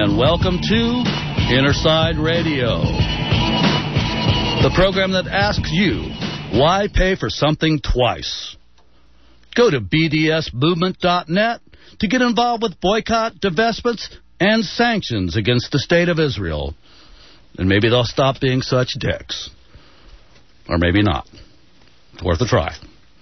and welcome to Innerside Radio, the program that asks you, why pay for something twice? Go to bdsmovement.net to get involved with boycott, divestments, and sanctions against the state of Israel. And maybe they'll stop being such dicks. Or maybe not. It's worth a try.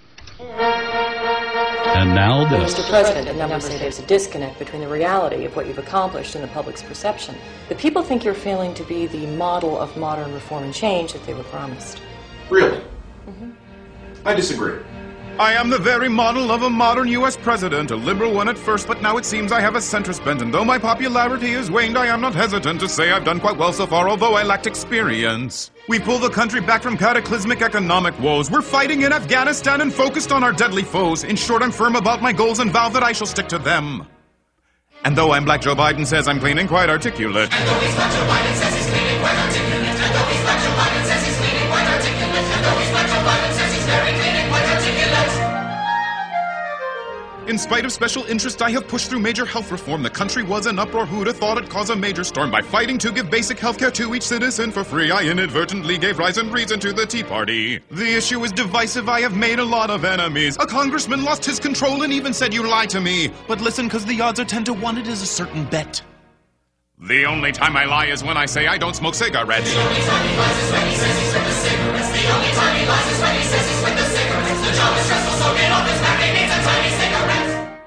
And now this. Mr. President, a number say there's a disconnect between the reality of what you've accomplished and the public's perception. The people think you're failing to be the model of modern reform and change that they were promised. Really? I disagree. I am the very model of a modern U.S. president, a liberal one at first, but now it seems I have a centrist bent, and though my popularity has waned, I am not hesitant to say I've done quite well so far, although I lacked experience. We pulled the country back from cataclysmic economic woes. We're fighting in Afghanistan and focused on our deadly foes. In short, I'm firm about my goals and vow that I shall stick to them. And though I'm black, Joe Biden says I'm clean and quite articulate. And though he's black, Joe Biden says he's clean and quite articulate. And though he's black, Joe Biden says he's clean and quite articulate. And though he's black, Joe Biden says he's very clean and quite articulate. In spite of special interest, I have pushed through major health reform. The country was in uproar. Who'd have thought it'd cause a major storm? By fighting to give basic health care to each citizen for free, I inadvertently gave rise and reason to the Tea Party. The issue is divisive. I have made a lot of enemies. A congressman lost his control and even said you lie to me. But listen, cause the odds are 10 to 1. It is a certain bet. The only time I lie is when I say I don't smoke cigarettes. The only time he lies is when he says he's with the cigarettes. The only time he lies is when he says he's with the cigarettes. The job is stressful, so get off his back. He needs a tiny cigarette.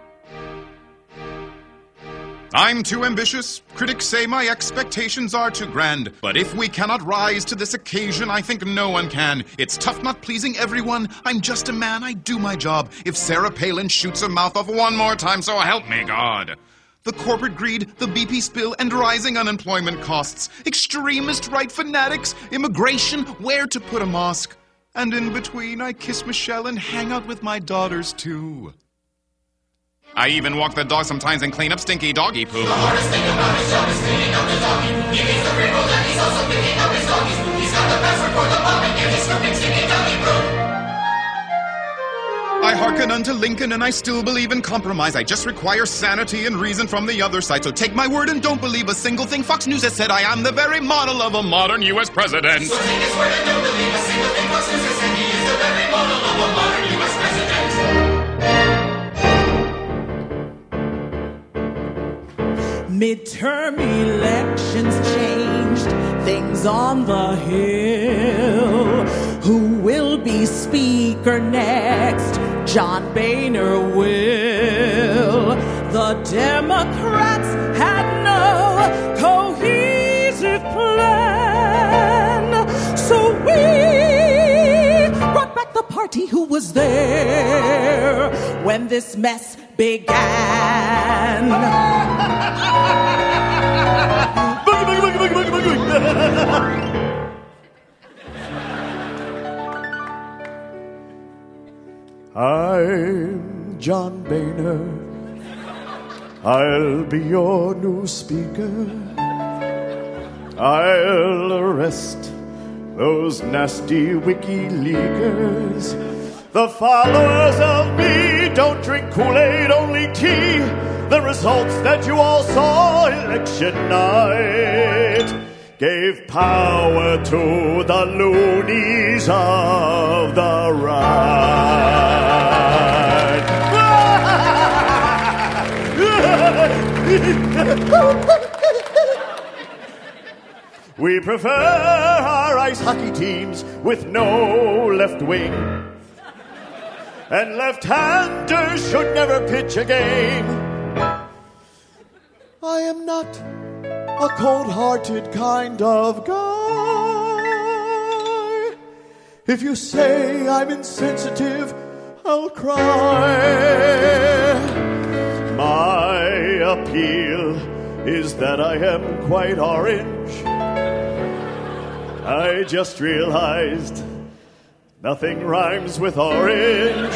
I'm too ambitious. Critics say my expectations are too grand. But if we cannot rise to this occasion, I think no one can. It's tough not pleasing everyone. I'm just a man. I do my job. If Sarah Palin shoots her mouth off one more time, so help me God. The corporate greed, the BP spill, and rising unemployment costs. Extremist right fanatics, immigration, where to put a mosque. And in between, I kiss Michelle and hang out with my daughters, too. I even walk the dog sometimes and clean up stinky doggy poo. The hardest thing about his job is cleaning up the doggy poo. He meets the free world and he's also picking up his doggy's poo. He's got the password for the bomb and he's scooping stinky doggy poo. I hearken unto Lincoln and I still believe in compromise. I just require sanity and reason from the other side. So take my word and don't believe a single thing Fox News has said. I am the very model of a modern U.S. president. So take his word and don't believe a single thing Fox News has said. He is the very model of a modern U.S. president. Midterm elections changed things on the Hill. Who will be Speaker next? John Boehner will. The Democrats had no cohesive plan, so we brought back the party who was there when this mess began. I'm John Boehner. I'll be your new speaker. I'll arrest those nasty WikiLeakers. The followers of me don't drink Kool-Aid, only tea. The results that you all saw election night gave power to the loonies of the right. We prefer our ice hockey teams with no left wing. And left-handers should never pitch a game. I am not a cold-hearted kind of guy. If you say I'm insensitive, I'll cry. My appeal is that I am quite orange. I just realized nothing rhymes with orange.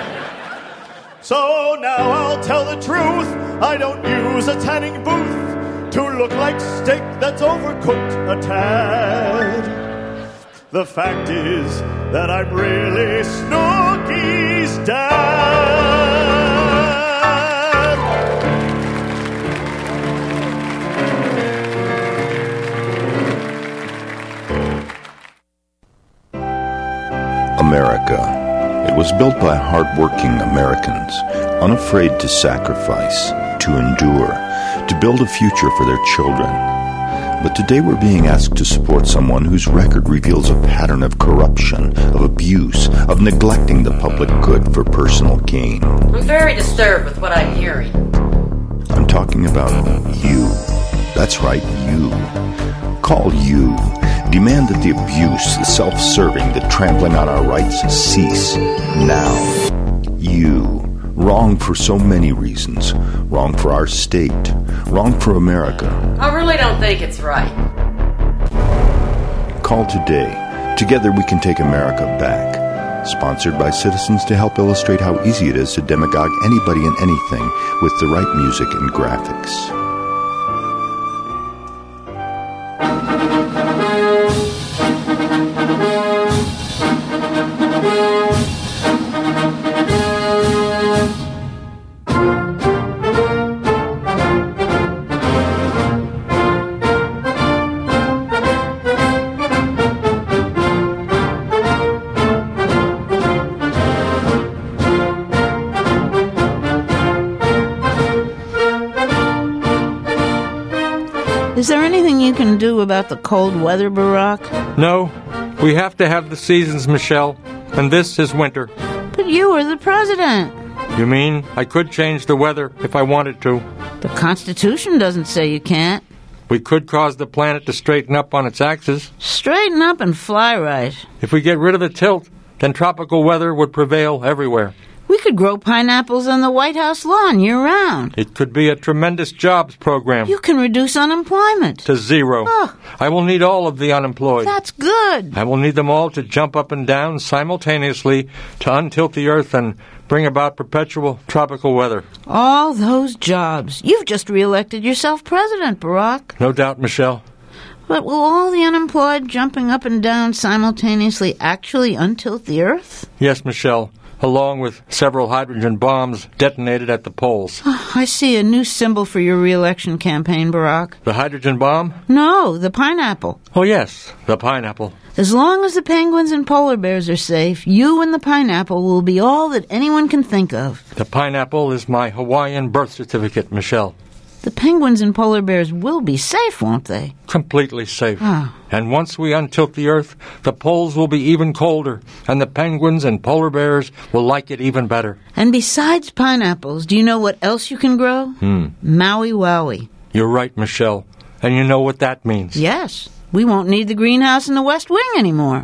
So now I'll tell the truth. I don't use a tanning booth to look like steak that's overcooked a tad. The fact is that I'm really Snooki's dad. America. It was built by hard-working Americans, unafraid to sacrifice, to endure, to build a future for their children. But today we're being asked to support someone whose record reveals a pattern of corruption, of abuse, of neglecting the public good for personal gain. I'm very disturbed with what I'm hearing. I'm talking about you. That's right, you. Call you. Demand that the abuse, the self-serving, the trampling on our rights cease now. You. Wrong for so many reasons. Wrong for our state. Wrong for America. I really don't think it's right. Call today. Together we can take America back. Sponsored by citizens to help illustrate how easy it is to demagogue anybody and anything with the right music and graphics. Is there anything you can do about the cold weather, Barack? No. We have to have the seasons, Michelle. And this is winter. But you are the president. You mean I could change the weather if I wanted to? The Constitution doesn't say you can't. We could cause the planet to straighten up on its axis. Straighten up and fly right. If we get rid of the tilt, then tropical weather would prevail everywhere. We could grow pineapples on the White House lawn year-round. It could be a tremendous jobs program. You can reduce unemployment. To zero. Oh. I will need all of the unemployed. That's good. I will need them all to jump up and down simultaneously to untilt the earth and bring about perpetual tropical weather. All those jobs. You've just re-elected yourself president, Barack. No doubt, Michelle. But will all the unemployed jumping up and down simultaneously actually untilt the earth? Yes, Michelle. Along with several hydrogen bombs detonated at the poles. Oh, I see a new symbol for your re-election campaign, Barack. The hydrogen bomb? No, the pineapple. Oh, yes, the pineapple. As long as the penguins and polar bears are safe, you and the pineapple will be all that anyone can think of. The pineapple is my Hawaiian birth certificate, Michelle. The penguins and polar bears will be safe, won't they? Completely safe. Oh. And once we untilt the earth, the poles will be even colder, and the penguins and polar bears will like it even better. And besides pineapples, do you know what else you can grow? Maui Wowie. You're right, Michelle. And you know what that means. Yes. We won't need the greenhouse in the West Wing anymore.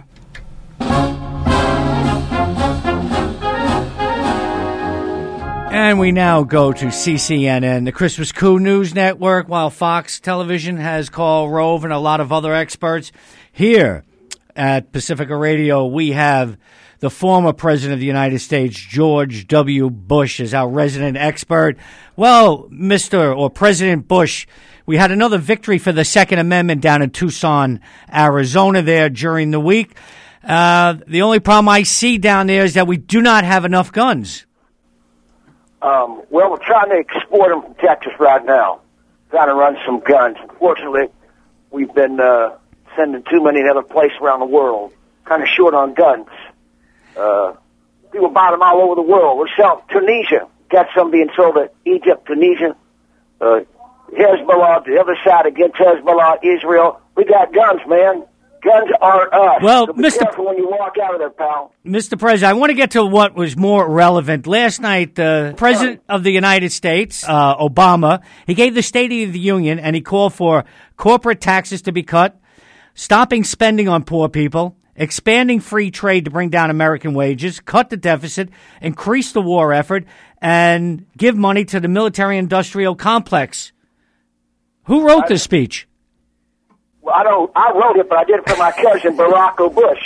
And we now go to CCNN, the Christmas Coup News Network, while Fox Television has Karl Rove and a lot of other experts. Here at Pacifica Radio, we have the former President of the United States, George W. Bush, as our resident expert. Well, President Bush, we had another victory for the Second Amendment down in Tucson, Arizona there during the week. The only problem I see down there is that we do not have enough guns. Well, we're trying to export them from Texas right now, trying to run some guns. Unfortunately, we've been sending too many to other places around the world, kind of short on guns. People buy them all over the world. We're selling Tunisia. Got some being sold to Egypt, Tunisia, Hezbollah, the other side against Hezbollah, Israel. We got guns, man. Guns are us. Well, so be careful when you walk out of there, pal. Mr. President, I want to get to what was more relevant. Last night, the President of the United States, Obama, he gave the State of the Union, and he called for corporate taxes to be cut, stopping spending on poor people, expanding free trade to bring down American wages, cut the deficit, increase the war effort, and give money to the military-industrial complex. Who wrote this speech? Well, I wrote it, but I did it for my cousin, Barack Bush.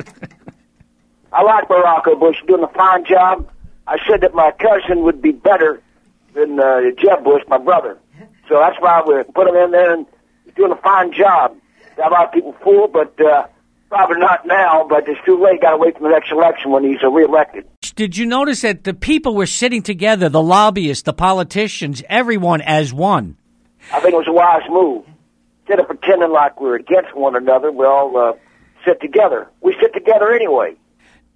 I like Barack Bush doing a fine job. I said that my cousin would be better than Jeb Bush, my brother. So that's why we put him in there, and he's doing a fine job. Got a lot of people fooled, but probably not now, but it's too late. Got to wait for the next election when he's reelected. Did you notice that the people were sitting together, the lobbyists, the politicians, everyone as one? I think it was a wise move. Instead of pretending like we're against one another, we all sit together. We sit together anyway.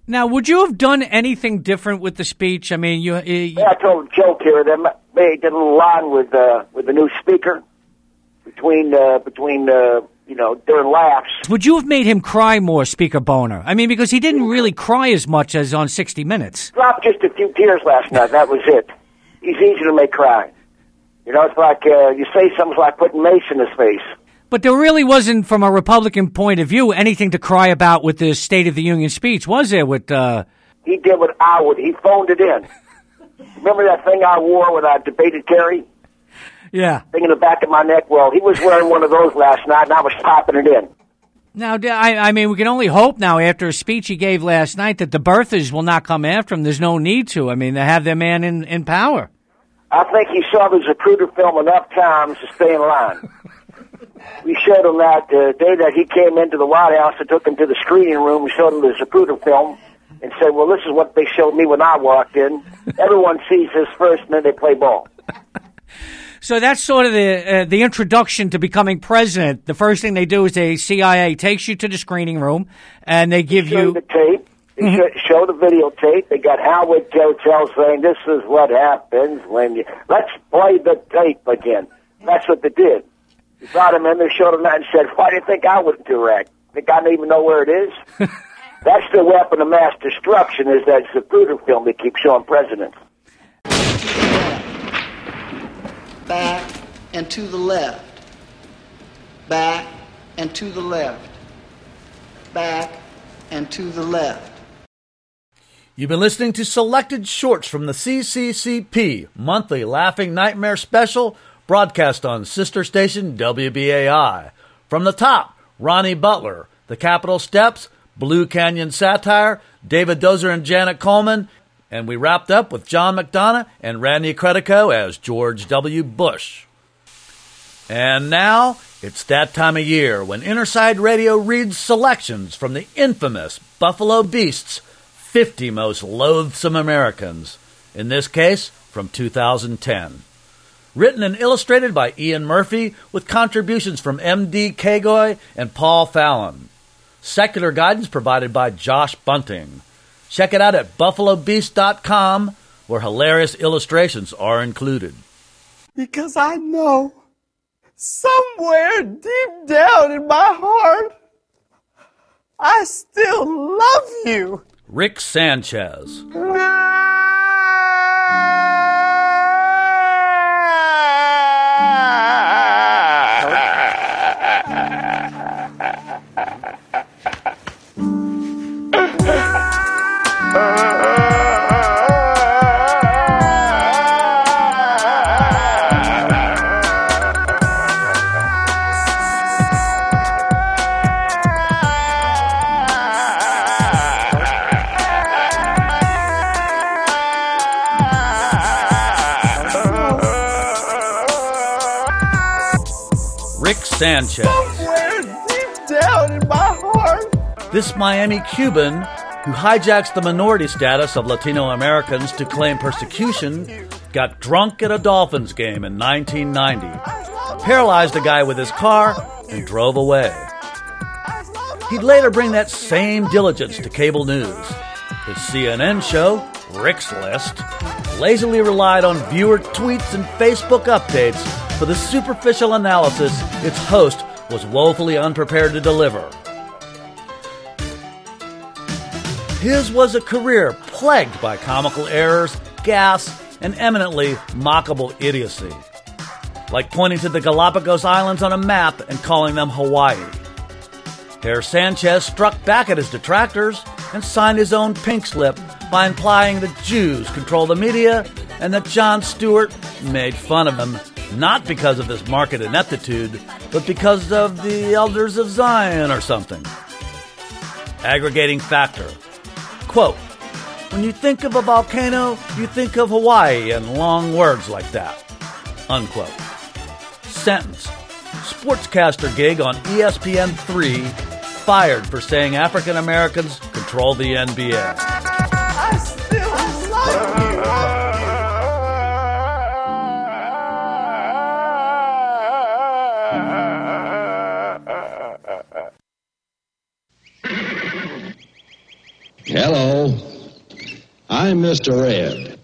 Now, would you have done anything different with the speech? I mean, Yeah, I told a joke here. They did a little line with the new speaker between during laughs. Would you have made him cry more, Speaker Boner? I mean, because he didn't really cry as much as on 60 Minutes. Dropped just a few tears last night. That was it. He's easy to make cry. You know, it's like you say something's like putting mace in his face. But there really wasn't, from a Republican point of view, anything to cry about with the State of the Union speech, was there? With He did what I would. He phoned it in. Remember that thing I wore when I debated Kerry? Yeah. Thing in the back of my neck? Well, he was wearing one of those last night, and I was popping it in. Now, I mean, we can only hope now, after a speech he gave last night, that the birthers will not come after him. There's no need to. I mean, they have their man in power. I think he saw the Zapruder film enough times to stay in line. We showed him that day that he came into the White House. I took him to the screening room and showed him the Zapruder film and said, well, this is what they showed me when I walked in. Everyone sees this first, and then they play ball. So that's sort of the introduction to becoming president. The first thing they do is CIA takes you to the screening room, and they give you the tape. They show the videotape. They got Howard Cosell saying, this is what happens when you... Let's play the tape again. That's what they did. They brought him in, they showed him that and said, why do you think I wouldn't direct? Think I don't even know where it is? That's the weapon of mass destruction, is that Zapruder film they keep showing presidents. Back and to the left. Back and to the left. Back and to the left. You've been listening to selected shorts from the CCCP monthly Laughing Nightmare special, broadcast on sister station WBAI. From the top, Ronnie Butler, The Capitol Steps, Blue Canyon Satire, David Dozer and Janet Coleman, and we wrapped up with John McDonough and Randy Credico as George W. Bush. And now, it's that time of year when Innerside Radio reads selections from the infamous Buffalo Beasts' 50 Most Loathsome Americans, in this case, from 2010. Written and illustrated by Ian Murphy, with contributions from M.D. Kagoy and Paul Fallon. Secular guidance provided by Josh Bunting. Check it out at buffalobeast.com, where hilarious illustrations are included. Because I know, somewhere deep down in my heart, I still love you. Rick Sanchez. Sanchez. Somewhere deep down in my heart. This Miami Cuban, who hijacks the minority status of Latino Americans to claim persecution, got drunk at a Dolphins game in 1990, paralyzed a guy with his car, and drove away. He'd later bring that same diligence to cable news. His CNN show, Rick's List, lazily relied on viewer tweets and Facebook updates for the superficial analysis its host was woefully unprepared to deliver. His was a career plagued by comical errors, gas, and eminently mockable idiocy. Like pointing to the Galapagos Islands on a map and calling them Hawaii. Herr Sanchez struck back at his detractors and signed his own pink slip by implying that Jews control the media and that Jon Stewart made fun of him, not because of his market ineptitude, but because of the Elders of Zion or something. Aggregating factor. Quote, when you think of a volcano, you think of Hawaii and long words like that. Unquote. Sentence. Sportscaster gig on ESPN3, fired for saying African Americans control the NBA. I still love you. Hello. I'm Mr. Ed.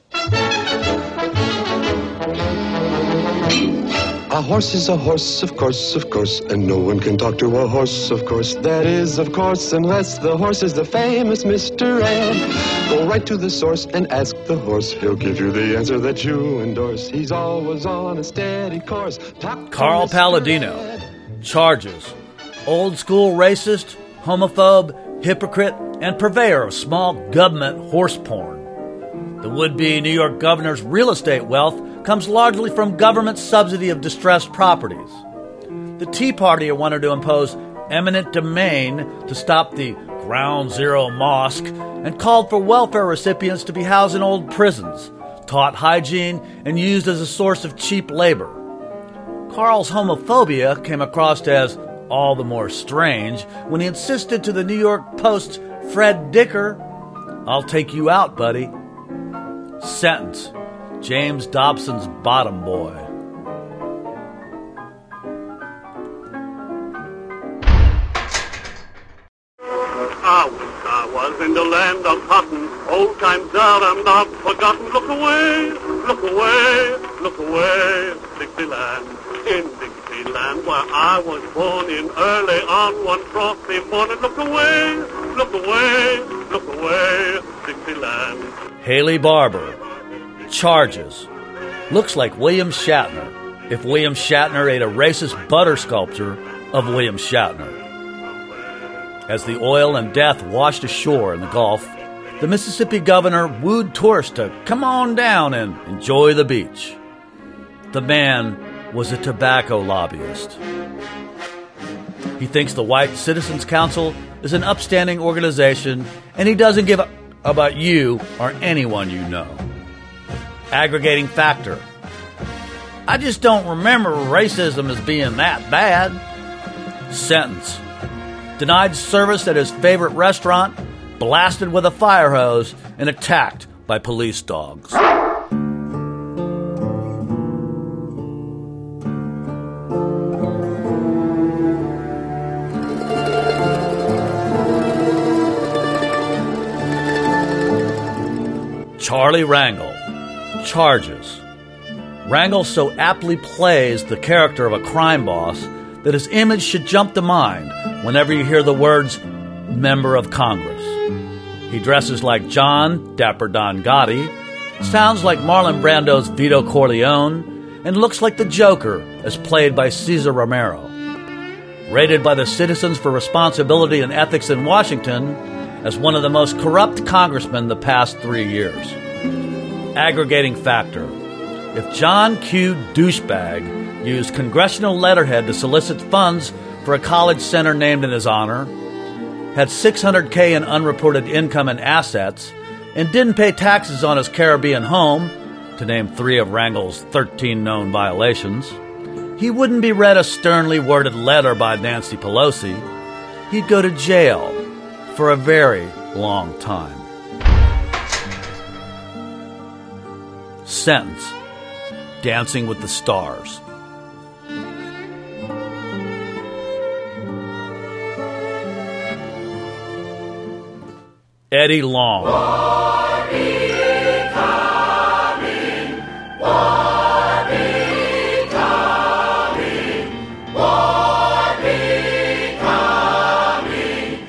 A horse is a horse, of course, and no one can talk to a horse, of course. That is, of course, unless the horse is the famous Mr. Ed. Go right to the source and ask the horse. He'll give you the answer that you endorse. He's always on a steady course. Carl Palladino. Charges. Old school racist, homophobe, hypocrite, and purveyor of small government horse porn. The would-be New York governor's real estate wealth comes largely from government subsidy of distressed properties. The Tea Party wanted to impose eminent domain to stop the Ground Zero Mosque and called for welfare recipients to be housed in old prisons, taught hygiene, and used as a source of cheap labor. Carl's homophobia came across as all the more strange when he insisted to the New York Post's Fred Dicker, "I'll take you out, buddy." Sentence: James Dobson's bottom boy. I was in the land of cotton. Old times are not forgotten. Look away, look away, look away, Dixieland. In Dixieland where I was born in early on one frosty morning. Look away, look away, look away, Dixieland. Haley Barbour. Charges. Looks like William Shatner, if William Shatner ate a racist butter sculpture of William Shatner. As the oil and death washed ashore in the Gulf, the Mississippi governor wooed tourists to come on down and enjoy the beach. The man was a tobacco lobbyist. He thinks the White Citizens Council is an upstanding organization, and he doesn't give a about you or anyone you know. Aggregating factor. I just don't remember racism as being that bad. Sentence. Denied service at his favorite restaurant, blasted with a fire hose, and attacked by police dogs. Charlie Rangel. Charges. Rangel so aptly plays the character of a crime boss that his image should jump to mind whenever you hear the words Member of Congress. He dresses like John Dapper Don Gotti, sounds like Marlon Brando's Vito Corleone, and looks like the Joker as played by Cesar Romero. Rated by the Citizens for Responsibility and Ethics in Washington as one of the most corrupt congressmen the past 3 years. Aggregating factor. If John Q. Douchebag used congressional letterhead to solicit funds for a college center named in his honor, had $600K in unreported income and assets, and didn't pay taxes on his Caribbean home, to name 3 of Rangel's 13 known violations, he wouldn't be read a sternly worded letter by Nancy Pelosi. He'd go to jail for a very long time. Sentence. Dancing with the Stars. Eddie Long. War be coming, war be coming, war be coming.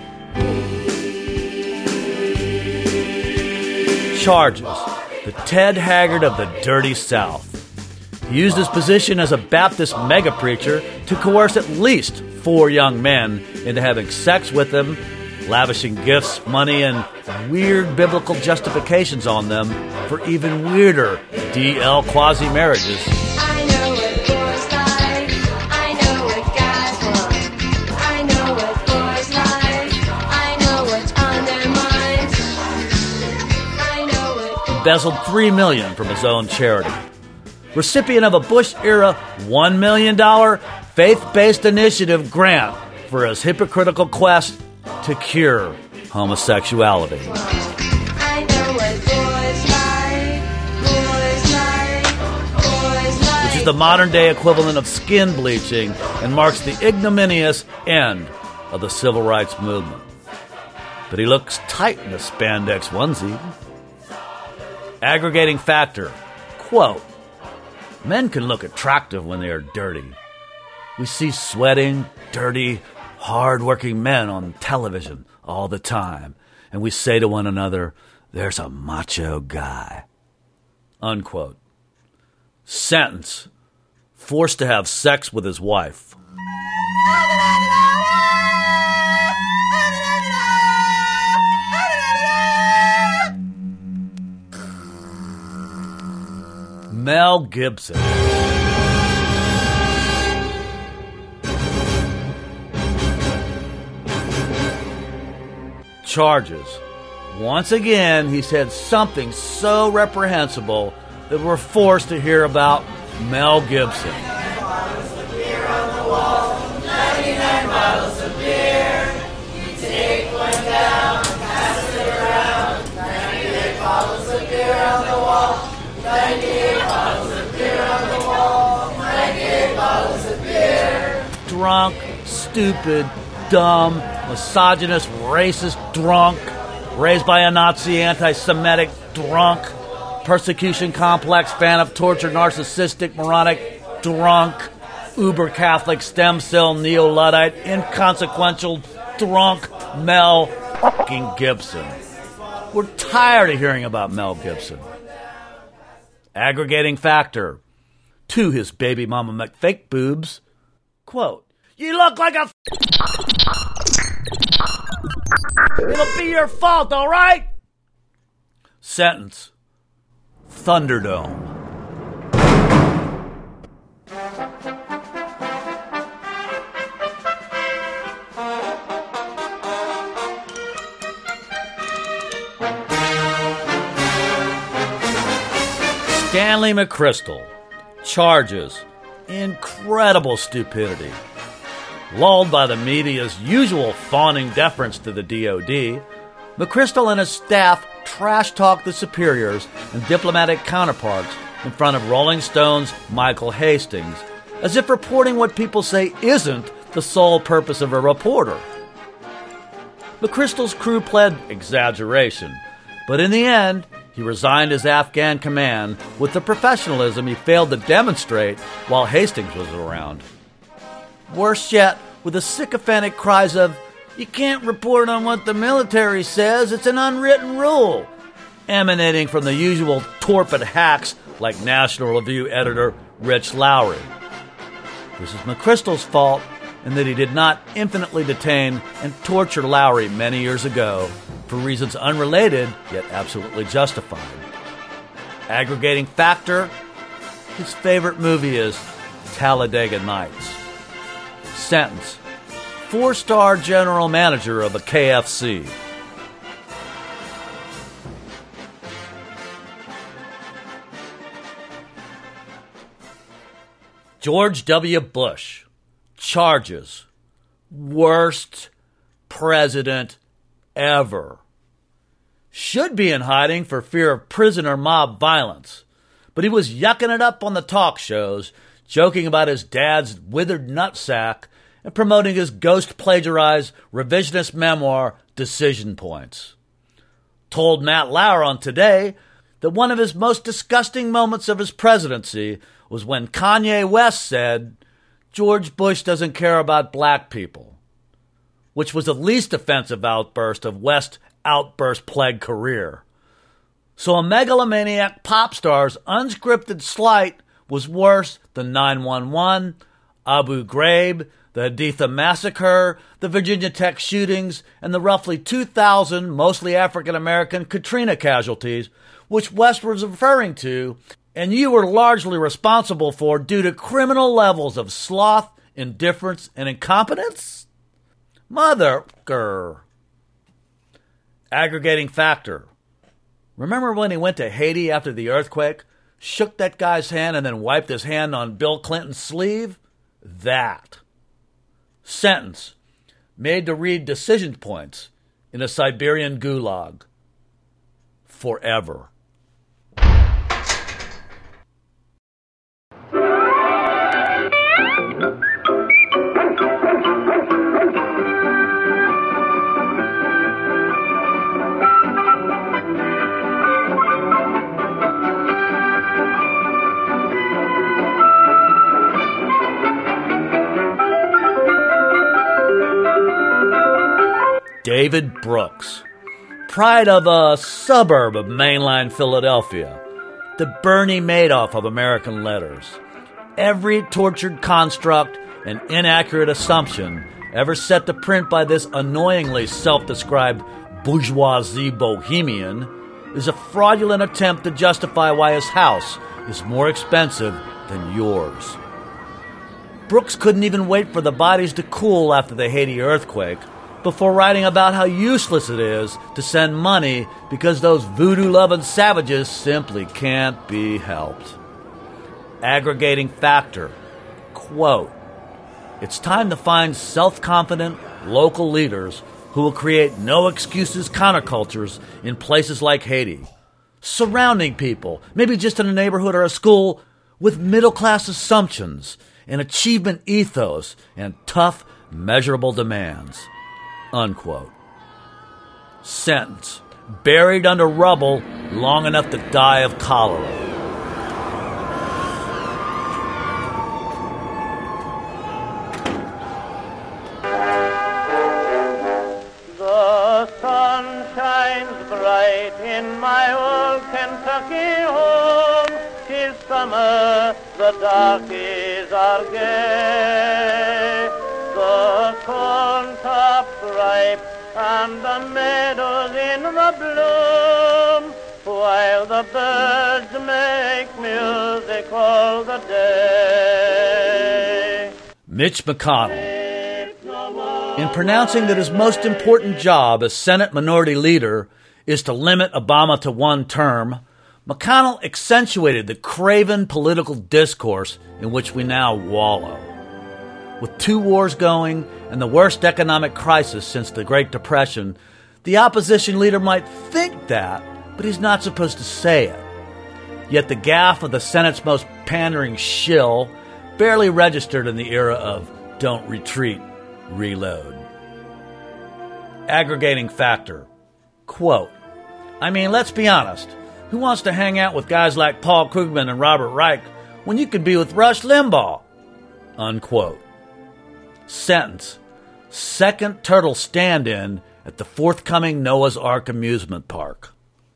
Charges. The Ted Haggard of the dirty South. He used his position as a Baptist mega-preacher to coerce at least 4 young men into having sex with him, lavishing gifts, money, and weird biblical justifications on them for even weirder DL quasi-marriages. I know what boys like, I know what guys want, I know what boys like, I know what's on their minds, I know what... Embezzled $3 million from his own charity. Recipient of a Bush-era $1 million faith-based initiative grant for his hypocritical quest to cure homosexuality. I know what boys like, Which is the modern-day equivalent of skin bleaching and marks the ignominious end of the civil rights movement. but he looks tight in a spandex onesie. Aggregating factor. Quote, men can look attractive when they are dirty. We see sweating, dirty, hard-working men on television all the time, and we say to one another, there's a macho guy. Unquote. Sentence. Forced to have sex with his wife. Mel Gibson. Charges. Once again, he said something so reprehensible that we're forced to hear about Mel Gibson. Drunk, stupid, dumb, misogynist, racist, drunk, raised by a Nazi, anti-Semitic, drunk, persecution complex, fan of torture, narcissistic, moronic, drunk, uber-Catholic, stem cell, neo-Luddite, inconsequential, drunk Mel fucking Gibson. We're tired of hearing about Mel Gibson. Aggregating factor. To his baby mama McFake boobs. Quote, you look like a it'll be your fault, all right? Sentence. Thunderdome. Stanley McChrystal. Charges. Incredible stupidity. Lulled by the media's usual fawning deference to the DOD, McChrystal and his staff trash-talk the superiors and diplomatic counterparts in front of Rolling Stone's Michael Hastings, as if reporting what people say isn't the sole purpose of a reporter. McChrystal's crew pled exaggeration, but in the end, he resigned his Afghan command with the professionalism he failed to demonstrate while Hastings was around. Worse yet, with the sycophantic cries of, you can't report on what the military says, it's an unwritten rule, emanating from the usual torpid hacks like National Review editor Rich Lowry. This is McChrystal's fault in that he did not infinitely detain and torture Lowry many years ago for reasons unrelated yet absolutely justified. Aggregating factor, his favorite movie is Talladega Nights. Sentence. 4-star general manager of a KFC. George W. Bush. Charges. Worst president ever. Should be in hiding for fear of prison or mob violence, but he was yucking it up on the talk shows, joking about his dad's withered nutsack and promoting his ghost-plagiarized revisionist memoir, Decision Points. Told Matt Lauer on Today that one of his most disgusting moments of his presidency was when Kanye West said, George Bush doesn't care about black people, which was the least offensive outburst of West's outburst-plagued career. So a megalomaniac pop star's unscripted slight was worse than 9/11, Abu Ghraib, the Haditha massacre, the Virginia Tech shootings, and the roughly 2,000 mostly African-American Katrina casualties, which West was referring to, and you were largely responsible for due to criminal levels of sloth, indifference, and incompetence? Motherfucker. Aggregating factor. Remember when he went to Haiti after the earthquake, shook that guy's hand, and then wiped his hand on Bill Clinton's sleeve? That. Sentence. Made to read decision points in a Siberian gulag. Forever. David Brooks. Pride of a suburb of mainline Philadelphia. The Bernie Madoff of American letters. Every tortured construct and inaccurate assumption ever set to print by this annoyingly self-described bourgeoisie bohemian is a fraudulent attempt to justify why his house is more expensive than yours. Brooks couldn't even wait for the bodies to cool after the Haiti earthquake before writing about how useless it is to send money because those voodoo-loving savages simply can't be helped. Aggregating factor. Quote, "It's time to find self-confident local leaders who will create no-excuses countercultures in places like Haiti, surrounding people, maybe just in a neighborhood or a school, with middle-class assumptions, an achievement ethos, and tough, measurable demands." Unquote. Sentence. Buried under rubble long enough to die of cholera. The sun shines bright in my old Kentucky home. 'Tis summer, the darkies are gay. The corn tops ripe and the meadows in the bloom, while the birds make music all the day. Mitch McConnell. In pronouncing that his most important job as Senate Minority Leader is to limit Obama to one term, McConnell accentuated the craven political discourse in which we now wallow. With 2 wars going and the worst economic crisis since the Great Depression, the opposition leader might think that, but he's not supposed to say it. Yet the gaffe of the Senate's most pandering shill barely registered in the era of don't retreat, reload. Aggregating factor. Quote, "I mean, let's be honest. Who wants to hang out with guys like Paul Krugman and Robert Reich when you could be with Rush Limbaugh?" Unquote. Sentence. Second turtle stand-in at the forthcoming Noah's Ark amusement park.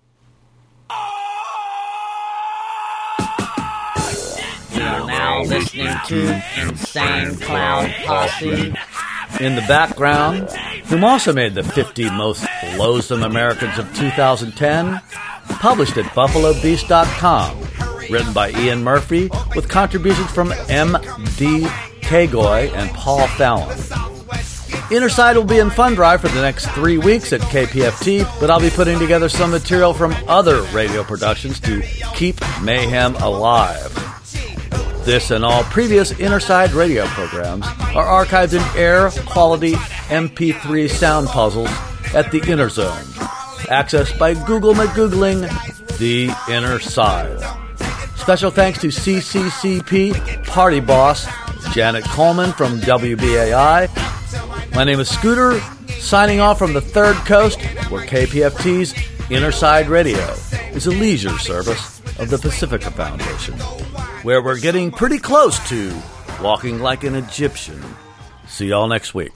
You're now listening to Insane Clown Posse. In the background, whom also made the 50 most loathsome Americans of 2010, published at BuffaloBeast.com, written by Ian Murphy, with contributions from M.D. Kagoy and Paul Fallon. Inner Side will be in fund drive for the next 3 weeks at KPFT, but I'll be putting together some material from other radio productions to keep mayhem alive. This and all previous Inner Side radio programs are archived in air-quality MP3 sound puzzles at the Inner Zone, accessed by Google McGoogling The Inner Side. Special thanks to CCCP Party Boss Janet Coleman from WBAI. My name is Scooter, signing off from the Third Coast, where KPFT's Inner Side Radio is a leisure service of the Pacifica Foundation, where we're getting pretty close to walking like an Egyptian. See y'all next week.